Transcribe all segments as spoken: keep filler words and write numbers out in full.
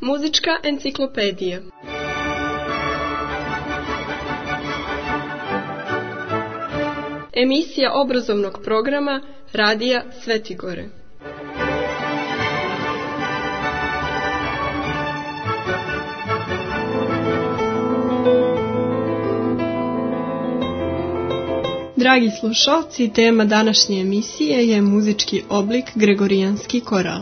Muzička enciklopedija. Emisija obrazovnog programa Radija Svetigore. Dragi slušalci, tema današnje emisije je muzički oblik gregorijanski koral.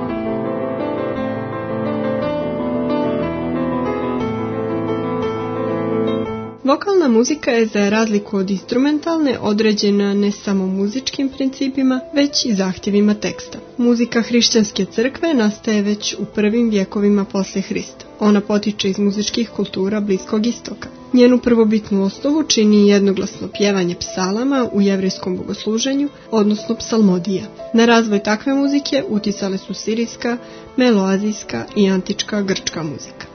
Vokalna muzika je, za razliku od instrumentalne, određena ne samo muzičkim principima, već i zahtjevima teksta. Muzika hrišćanske crkve nastaje već u prvim vjekovima poslije Hrista. Ona potiče iz muzičkih kultura Bliskog istoka. Njenu prvobitnu osnovu čini jednoglasno pjevanje psalama u jevrejskom bogosluženju, odnosno psalmodija. Na razvoj takve muzike uticale su sirijska, meloazijska i antička grčka muzika.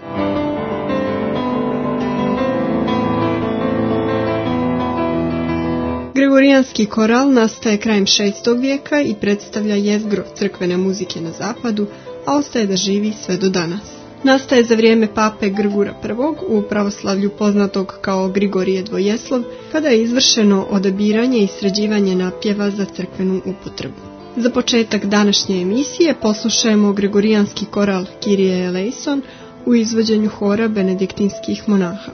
Gregorijanski koral nastaje krajem šestog vijeka i predstavlja jezgro crkvene muzike na zapadu, a ostaje da živi sve do danas. Nastaje za vrijeme pape Grgura prvog u pravoslavlju poznatog kao Grigorije Dvojeslov, kada je izvršeno odabiranje i sređivanje napjeva za crkvenu upotrebu. Za početak današnje emisije poslušajmo gregorijanski koral Kyrie eleison u izvođenju hora benediktinskih monaha.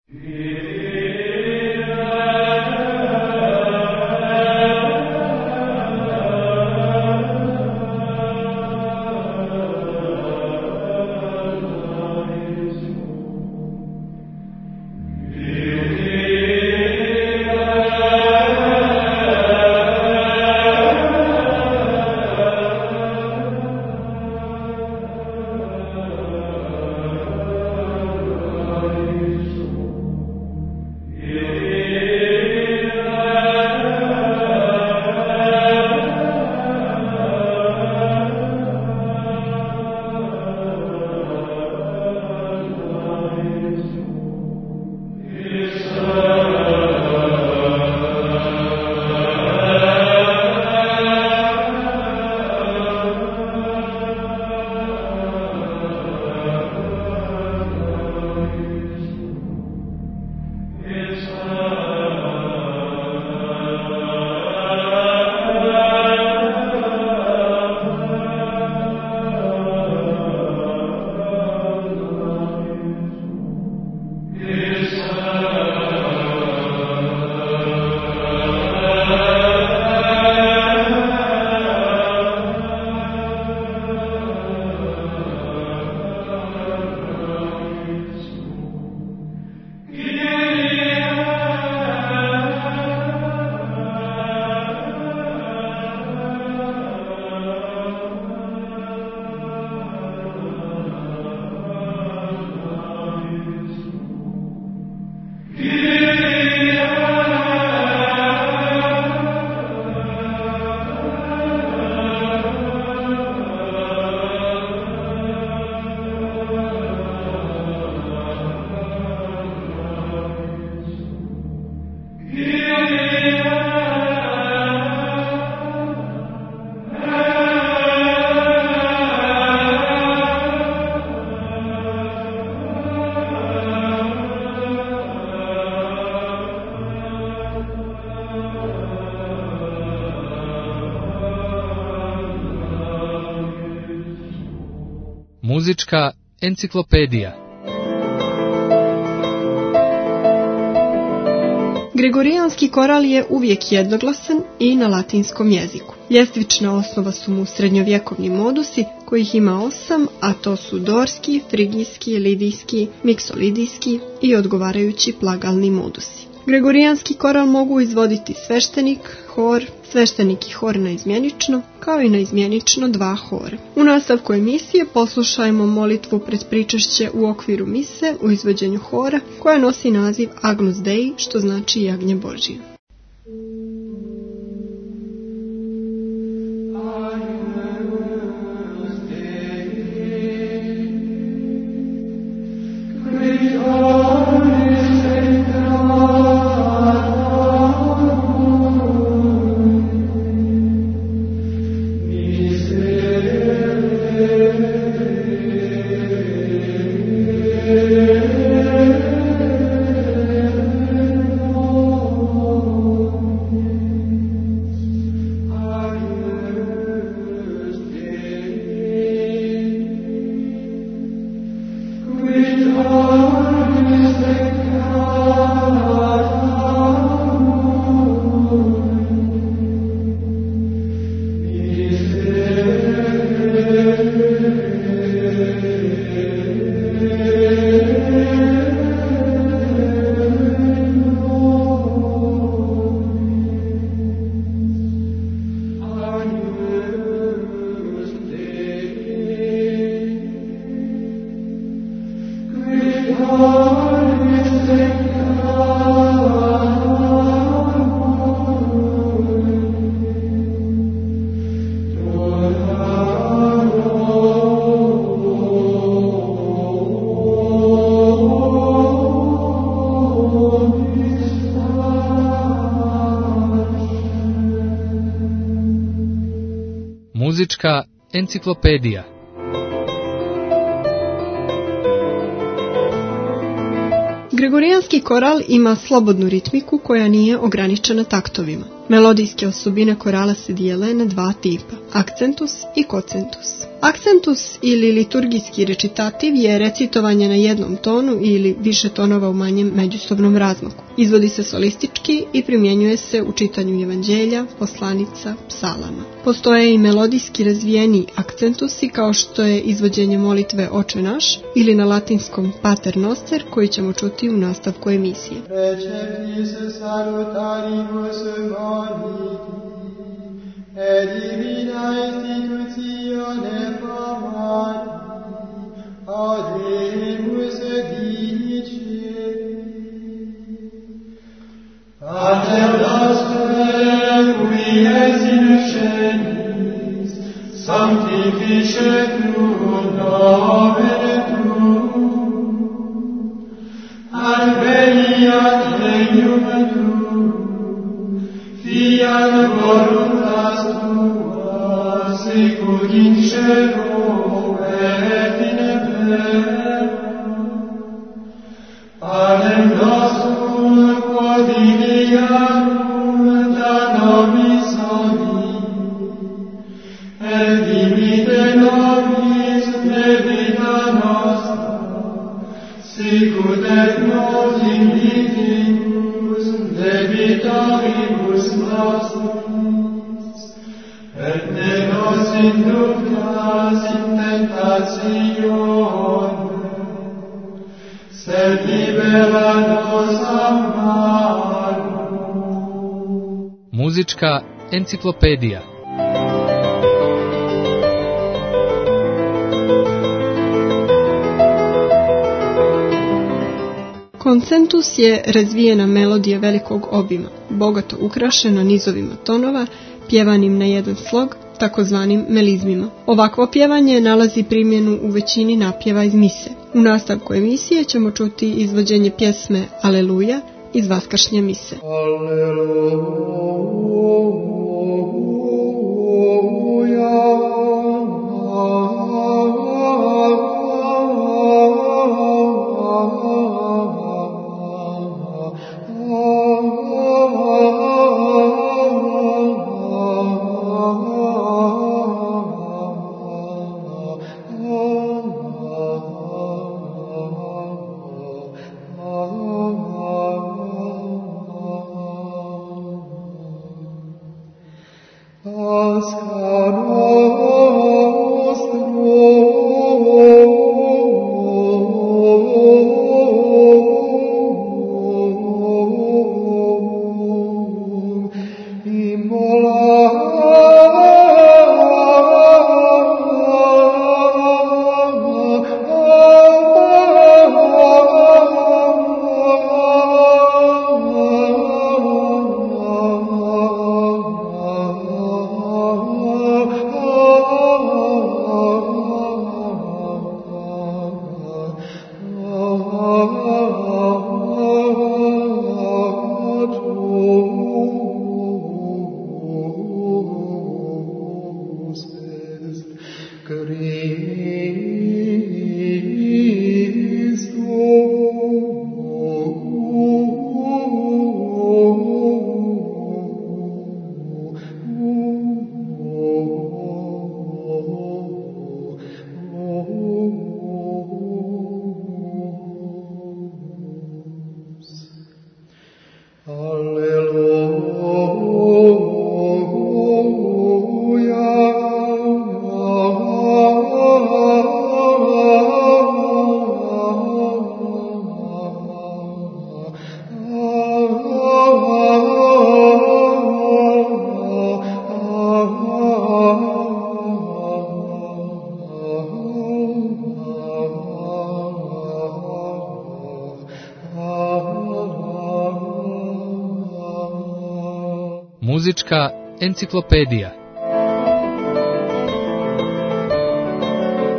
Muzička enciklopedija. Gregorijanski koral je uvijek jednoglasan i na latinskom jeziku. Ljestvična osnova su mu srednjovjekovni modusi, kojih ima osam, a to su dorski, frigijski, lidijski, miksolidijski i odgovarajući plagalni modusi. Gregorijanski koral mogu izvoditi sveštenik, hor, sveštenik i hor naizmjenično, kao i naizmjenično dva hora. U nastavku emisije poslušajmo molitvu pred pričašće u okviru mise u izvođenju hora, koja nosi naziv Agnus Dei, što znači jagnje Božije. Muzička enciklopedija. Gregorijanski koral ima slobodnu ritmiku koja nije ograničena taktovima. Melodijske osobine korala se dijele na dva tipa, akcentus i kocentus. Akcentus ili liturgijski recitativ je recitovanje na jednom tonu ili više tonova u manjem međusobnom razmaku. Izvodi se solistički i primjenjuje se u čitanju evanđelja, poslanica, psalama. Postoje i melodijski razvijeni akcentusi kao što je izvođenje molitve Oče naš ili na latinskom Pater Noster koji ćemo čuti u nastavku emisije. E divina institutione formati, ademus dicere. Pater noster, qui es in celis, sanctificetur nomen tuum, adveniat regnum tuum, fiat voluntas tua, sicut in cielo et in terra. Panem nostrum quotidianum da nobis hodie, et dimitte nobis debita nostra, sicut et nos dimitimus debitoribus nostris, et ne nos inductas in tentatione, sed libera nos a malo. Muzička enciklopedija. Koncentus je razvijena melodija velikog obima, bogato ukrašena nizovima tonova, pjevanim na jedan slog, takozvanim melizmima. Ovakvo pjevanje nalazi primjenu u većini napjeva iz mise. U nastavku emisije ćemo čuti izvođenje pjesme Aleluja iz vaskršnje mise. Muzička enciklopedija.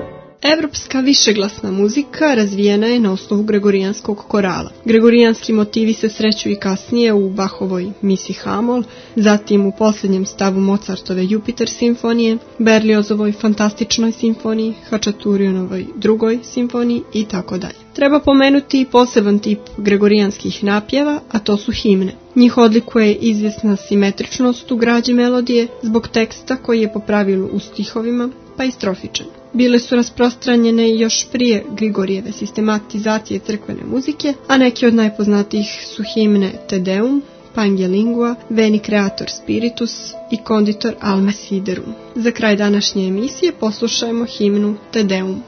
Evropska višeglasna muzika razvijena je na osnovu gregorijanskog korala. Gregorijanski motivi se sreću i kasnije u Bachovoj misi Hamol, zatim u posljednjem stavu Mozartove Jupiter simfonije, Berliozovoj fantastičnoj simfoniji, Hačaturinovoj drugoj simfoniji i tako dalje. Treba pomenuti i poseban tip gregorijanskih napjeva, a to su himne. Njih odlikuje izvjesna simetričnost u građi melodije zbog teksta koji je po pravilu u stihovima, pa i strofičan. Bile su rasprostranjene još prije Grigorijeve sistematizacije crkvene muzike, a neki od najpoznatijih su himne Te Deum, Pange Lingua, Veni Creator Spiritus i Conditor Alme Siderum. Za kraj današnje emisije poslušajmo himnu Te Deum.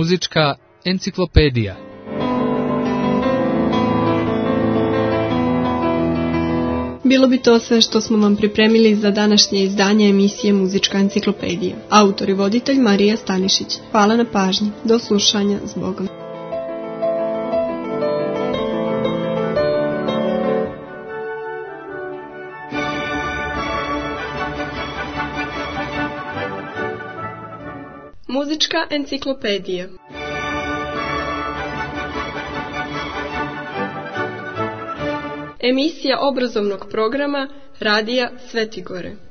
Muzička enciklopedija. Bilo bi to sve što smo vam pripremili za današnje izdanje emisije Muzička enciklopedija. Autor i voditelj Marija Stanišić. Hvala na pažnji. Do slušanja. S Bogom. Muzička enciklopedija. Emisija obrazovnog programa Radija Svetigore.